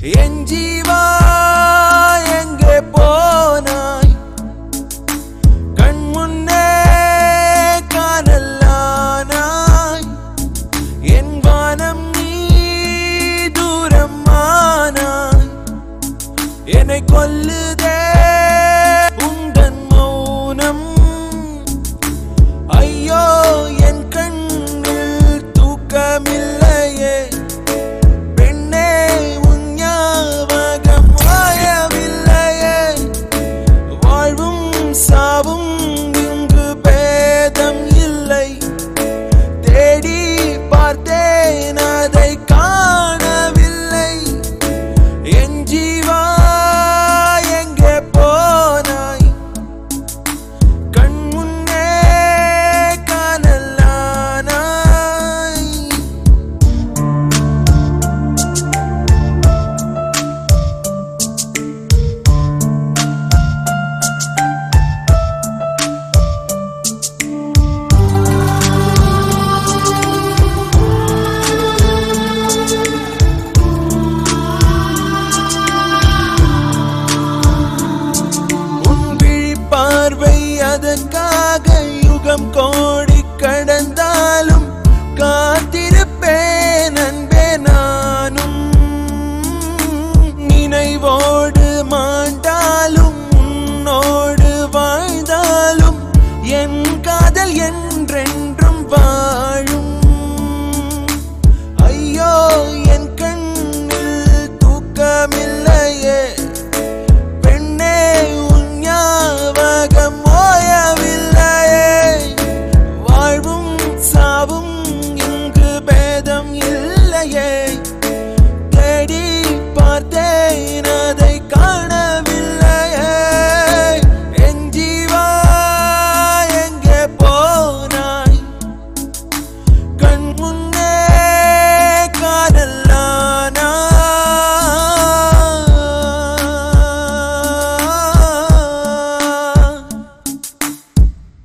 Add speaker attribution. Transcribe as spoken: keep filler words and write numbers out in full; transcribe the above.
Speaker 1: என் ஜீவா எங்கே போனாய் கண் முன்னே காணலானாய் என் வானம் நீ தூரமானாய் என்னை கொல்லுதே உந்தன் மௌனம் ஐயோ என் கண்ணில் தூக்கமில்லையே பெண்ணே உன் ஞாபகம் மாயவில்லையே வாழ்வும் சாவும் இங்கு பேதம் இல்லை தேடி பார்த்தேன் அதை காணவில்லை என் ஜீவா எங்கே போனாய் கண் முன்னே காணலானாய் பார்வை அதற்காக யுகம் கோடி கடந்தாலும் காத்திருப்பேன் அன்பே நானும் நினைவோடு